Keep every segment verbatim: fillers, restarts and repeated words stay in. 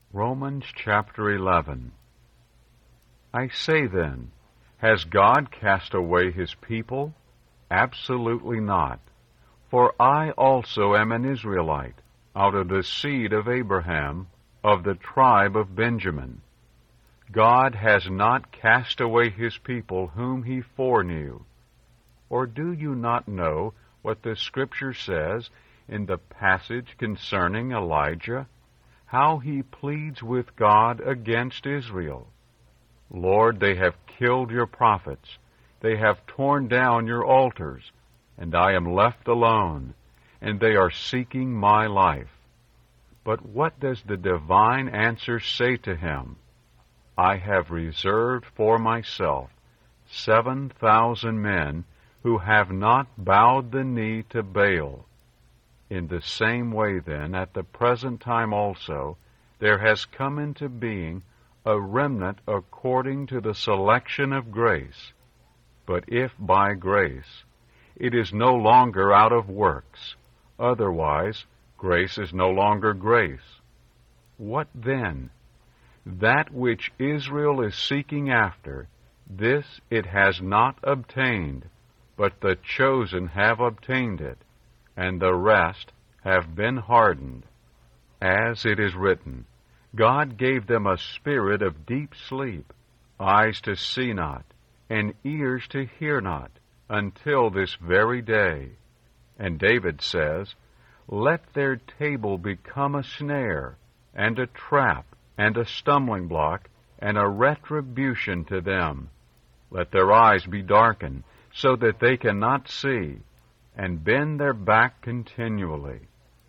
Romans chapter eleven. I say then, has God cast away his people? Absolutely not. For I also am an Israelite, out of the seed of Abraham, of the tribe of Benjamin. God has not cast away his people whom he foreknew. Or do you not know what the Scripture says in the passage concerning Elijah, how he pleads with God against Israel? Lord, they have killed your prophets, they have torn down your altars, and I am left alone, and they are seeking my life. But what does the divine answer say to him? I have reserved for myself seven thousand men who have not bowed the knee to Baal. In the same way, then, at the present time also, there has come into being a remnant according to the selection of grace. But if by grace, it is no longer out of works. Otherwise, grace is no longer grace. What then? That which Israel is seeking after, this it has not obtained, but the chosen have obtained it, and the rest have been hardened. As it is written, God gave them a spirit of deep sleep, eyes to see not, and ears to hear not, until this very day. And David says, let their table become a snare, and a trap, and a stumbling block, and a retribution to them. Let their eyes be darkened, so that they cannot see, and bend their back continually.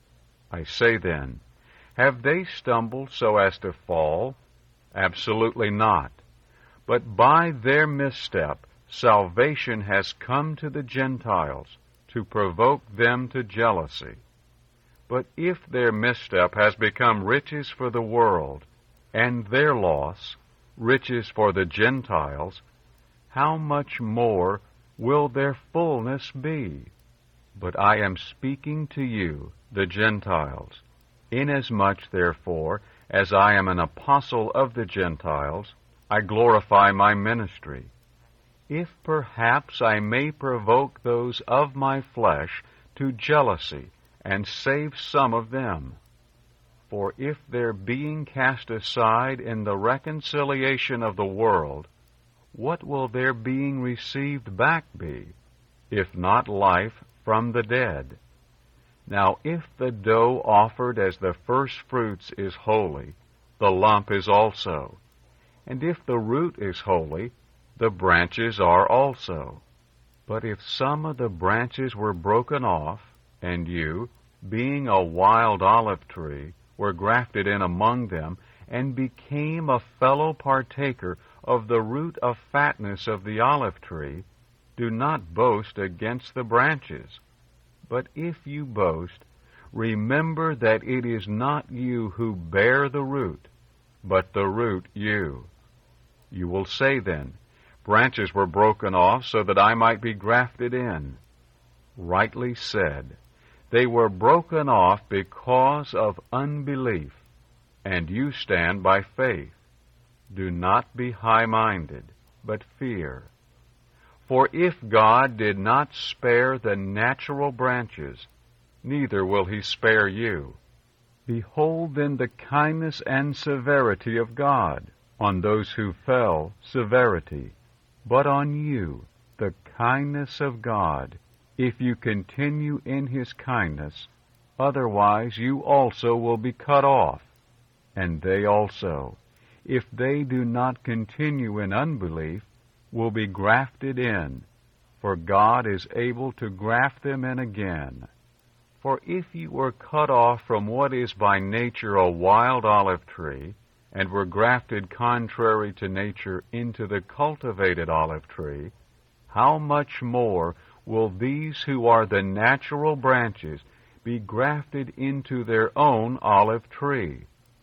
I say then, have they stumbled so as to fall? Absolutely not. But by their misstep, salvation has come to the Gentiles, to provoke them to jealousy. But if their misstep has become riches for the world, and their loss riches for the Gentiles, how much more will their fullness be? But I am speaking to you, the Gentiles. Inasmuch, therefore, as I am an apostle of the Gentiles, I glorify my ministry. If perhaps I may provoke those of my flesh to jealousy, and save some of them. For if their being cast aside in the reconciliation of the world, what will their being received back be, if not life from the dead? Now if the dough offered as the first fruits is holy, the lump is also. And if the root is holy, the branches are also. But if some of the branches were broken off, and you, being a wild olive tree, were grafted in among them, and became a fellow partaker of the root of fatness of the olive tree, do not boast against the branches. But if you boast, remember that it is not you who bear the root, but the root you. You will say then, branches were broken off so that I might be grafted in. Rightly said. They were broken off because of unbelief, and you stand by faith. Do not be high-minded, but fear. For if God did not spare the natural branches, neither will he spare you. Behold then the kindness and severity of God. On those who fell, severity, but on you, the kindness of God, if you continue in his kindness, otherwise you also will be cut off. And they also, if they do not continue in unbelief, will be grafted in, for God is able to graft them in again. For if you were cut off from what is by nature a wild olive tree, and were grafted contrary to nature into the cultivated olive tree, how much more will these who are the natural branches be grafted into their own olive tree?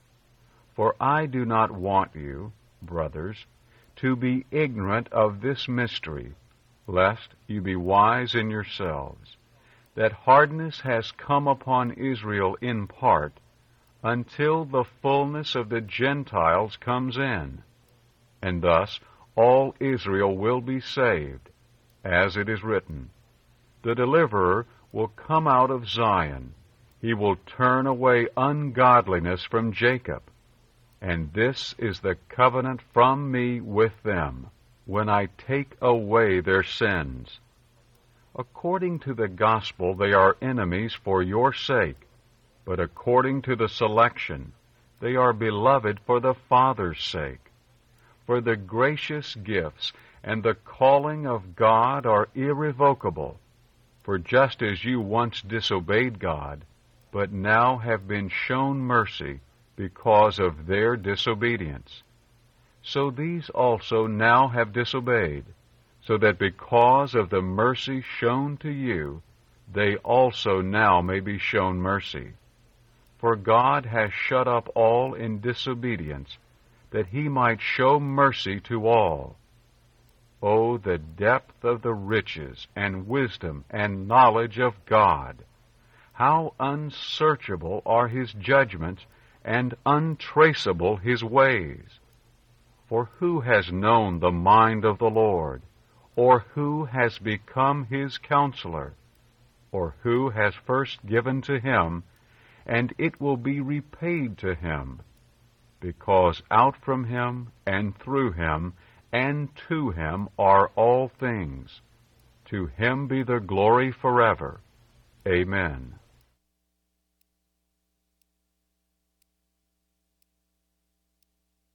For I do not want you, brothers, to be ignorant of this mystery, lest you be wise in yourselves, that hardness has come upon Israel in part, until the fullness of the Gentiles comes in. And thus all Israel will be saved, as it is written, "The deliverer will come out of Zion. He will turn away ungodliness from Jacob. And this is the covenant from me with them, when I take away their sins. According to the gospel they are enemies for your sake, but according to the selection they are beloved for the Father's sake. For the gracious gifts and the calling of God are irrevocable. For just as you once disobeyed God, but now have been shown mercy because of their disobedience, so these also now have disobeyed, so that because of the mercy shown to you, they also now may be shown mercy. For God has shut up all in disobedience, that he might show mercy to all. Oh, the depth of the riches and wisdom and knowledge of God! How unsearchable are his judgments and untraceable his ways! For who has known the mind of the Lord? Or who has become his counselor? Or who has first given to him, and it will be repaid to him? Because out from him, and through him, and to him are all things. To him be the glory forever. Amen.